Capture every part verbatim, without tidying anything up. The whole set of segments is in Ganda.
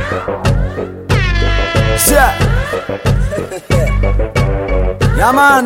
Yeah. Yeah, man.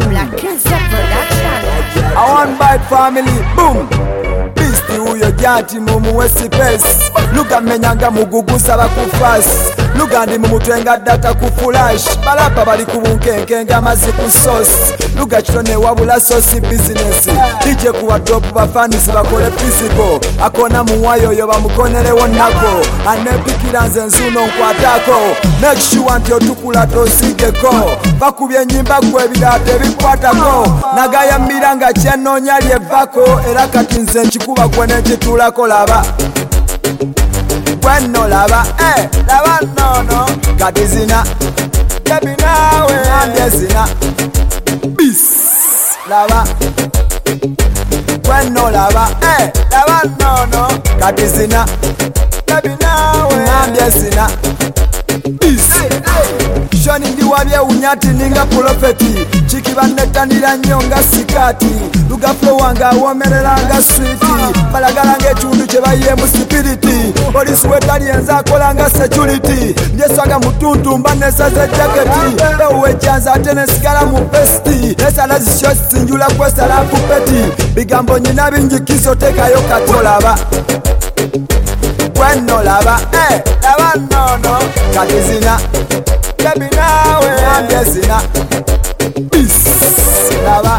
I want bite family. Boom. Beastie huyo jati mumu wesi pesi. Luga menyanga mugugusa bakufasi. Luga ndi mumutwenga data kufulash. Balapa bali kubunkenke nga mazi kusosi. Luga chitone wabula sosi business. D J kuwa drop bafanisi bakole physical. Akona muwayo yo bamukonele wonako. Anepikira nze nzuno nkwatako. Make sure nti otukula tosigeko. Bakubye nyimba gwe bidate bikwatako. Nagaya miranga chenonya lyevako. Era kati nze nchikuba kwene chitulako laba. Gweno laba, eh, laba nono. Kati zina, baby nawe ambye zina. Bis, laba. Gweno laba, eh, laba nono. Kati zina, baby nawe ambye zina. Bis, shoni ndi wabye unyati ninga profeti. Chiki banetanira nyonga sikati. Luga flow wanga womerera nga sweeti. Balagala ng'ekintu kye bayiye mu spiriti. Polisi wetali enza akola nga security. Njeswaga mutuntu mba nesaze jaketi. Ewe chanza ate nesigala mu vesti. Esala zishosi sinjula kwesala pupeti. Bigambo nyina bingi kiso tekayo katolaba. Gweno laba, eh, laba nono. Kati zina, baby nawe ambye zina. Bis, laba.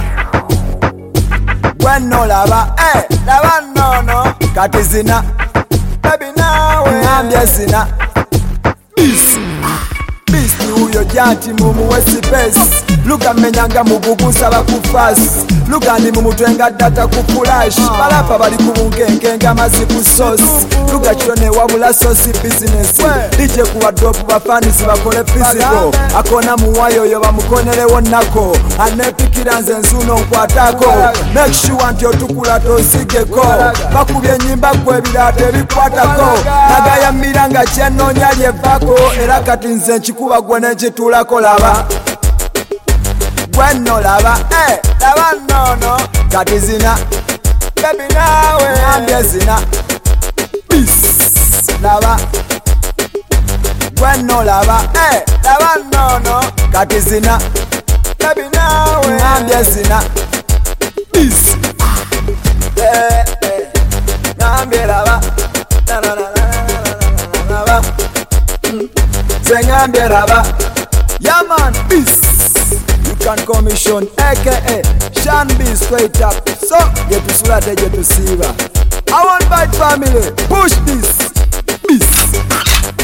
Gweno laba, eh, laba nono. Kati zina, baby nawe ambye zina. Bis, Beastie huyo jati mumu wesi pesi. Luga menyanga mugugusa bakufasi. Luga ndi mumutwenga data kufulash. Balapa bali kubunkenke nga mazi kusosi. Luga chone wabula sosi business. D J kuwa drop bafanisi bakole physical. Akona muwayo yo bamukonele wonako. Anepikira nze nzuno nkwatako. Make sure nti otukula tosigeko. Bakubye nyimba gwe bidate bikwatako. Nagaya miranga chenonya lyevako. Era kati nze nchikuba gwene chitulako laba. Gweno laba, eh, laba nono. Kati zina, baby nawe ambye zina. Bis, laba. Gweno laba, eh, laba nono. Kati zina, baby nawe ambye zina. Bis, eh, eh, ngambye laba. Na na na na na na laba. Zengambye laba. Yeah man, bis. Can commission aka Sean B straight up. So get to Sulate, get to Siva. I want bite family. Push this. Peace.